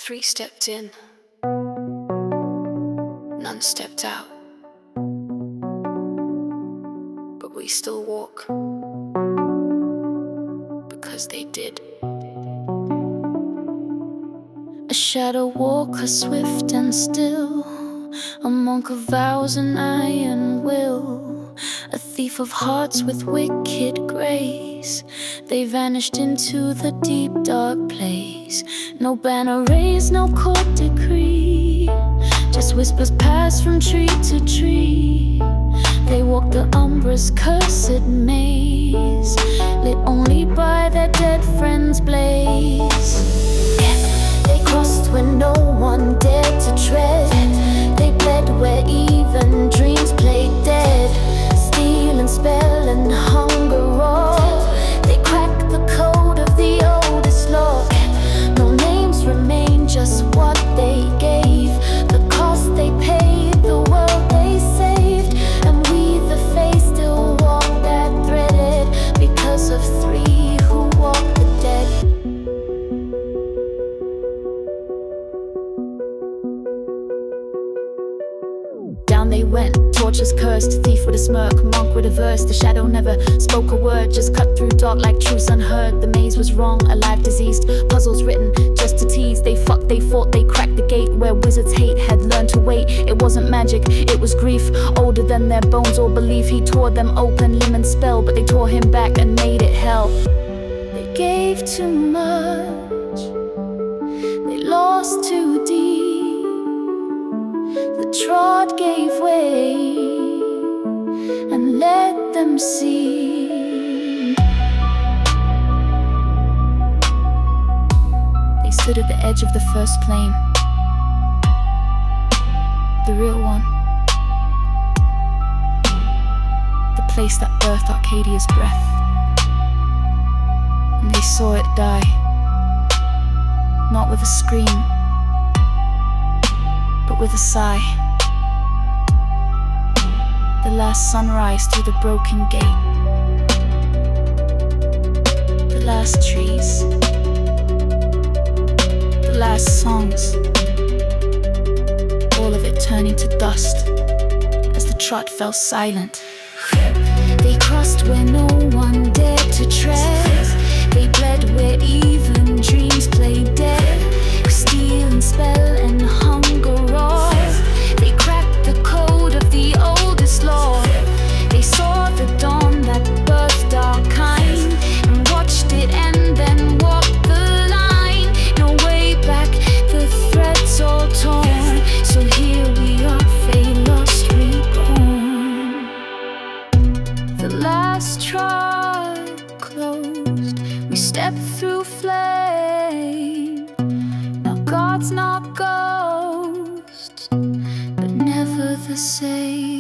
Three stepped in, none stepped out, but we still walk because they did. A shadow walker, swift and still, a monk of vows and iron will, a thief of hearts with wicked grace. They vanished into the deep dark place. No banner raised, no court decree, just whispers pass from tree to tree. They walk the Umbra's cursed maze, lit only by their dead friends' blaze. They crossed where no one dared to tread. They bled where even dreams played dead. Steel and spell and hunger roar. They cracked the code of the oldest law. No names remain, just what they gave, the cost they paid, the world they saved. And we, the faith, still walk that threaded because of three who walk the dead. Down they went, torches cursed, thief with a smirk, monk with a verse. The shadow never spoke a word, just cut through dark like truths unheard. The maze was wrong, alive diseased, puzzles written just to tease. They fucked, they fought, they cracked the gate where wizards' hate had learned to wait. It wasn't magic, it was grief, older than their bones or belief. He tore them open, limb and spell, but they tore him back and made it hell. They gave too much, they lost too deep. The trod gave way and let them see. They stood at the edge of the first plane, the real one, the place that birthed Arcadia's breath. And they saw it die, not with a scream, but with a sigh. The last sunrise through the broken gate, the last trees, the last songs, all of it turning to dust as the trot fell silent. They crossed where no one dared to tread. They bled where even dreams played dead. With steel and spell and hunger roar. They cracked the code of the oldest law. They saw the dawn that birthed our kind, and watched it and then walked the line. No way back, the threads all torn. So here we are, fate lost, reborn. The last trod closed, we stepped through flame. Now God's not ghost, but never the same.